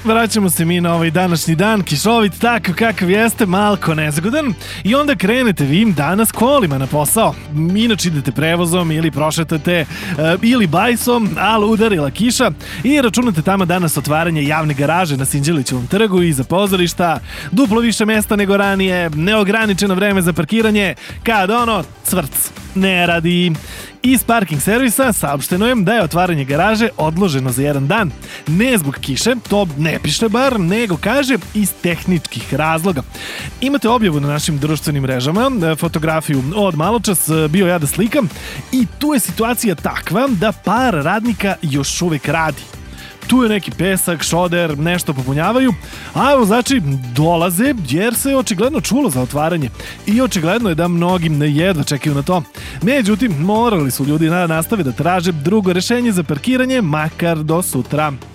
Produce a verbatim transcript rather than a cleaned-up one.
vraćamo se mi na ovaj današnji dan, kišovit takav kakav jeste, malko nezgodan, i onda krenete vi danas kolima na posao. Inače idete prevozom ili prošetate uh, ili bajsom, ali udarila kiša i računate tamo danas otvaranje javne garaže na Sinđelićevom trgu iza pozorišta, duplo više mesta nego ranije, neograničeno vreme za parkiranje, kad ono, cvrc, ne radi. Iz parking servisa saopšteno je da je otvaranje garaže odloženo za jedan dan. Ne zbog kiše, to ne piše bar, nego kaže iz tehničkih razloga. Imate objavu na našim društvenim mrežama, fotografiju od maločas, bio ja da slikam, i tu je situacija takva da par radnika još uvek radi. Tu je neki pesak, šoder, nešto popunjavaju, a vozači dolaze jer se očigledno čulo za otvaranje i očigledno je da mnogi jedva čekaju na to. Međutim, morali su ljudi da nastave da traže drugo rešenje za parkiranje, makar do sutra.